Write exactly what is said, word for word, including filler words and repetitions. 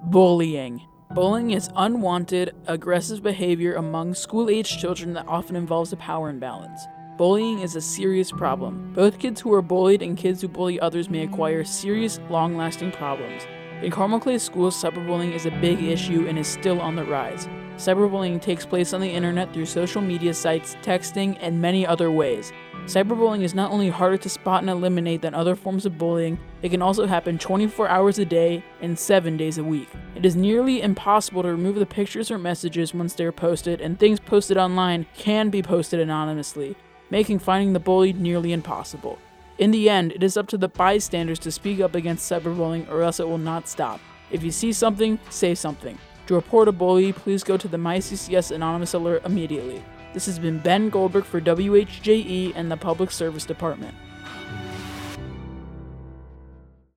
Bullying. Bullying is unwanted, aggressive behavior among school-aged children that often involves a power imbalance. Bullying is a serious problem. Both kids who are bullied and kids who bully others may acquire serious, long-lasting problems. In Carmel Clay schools, cyberbullying is a big issue and is still on the rise. Cyberbullying takes place on the internet through social media sites, texting, and many other ways. Cyberbullying is not only harder to spot and eliminate than other forms of bullying, it can also happen twenty-four hours a day and seven days a week. It is nearly impossible to remove the pictures or messages once they are posted, and things posted online can be posted anonymously, making finding the bullied nearly impossible. In the end, it is up to the bystanders to speak up against cyberbullying or else it will not stop. If you see something, say something. To report a bully, please go to the MyCCS Anonymous Alert immediately. This has been Ben Goldberg for W H J E and the Public Service Department.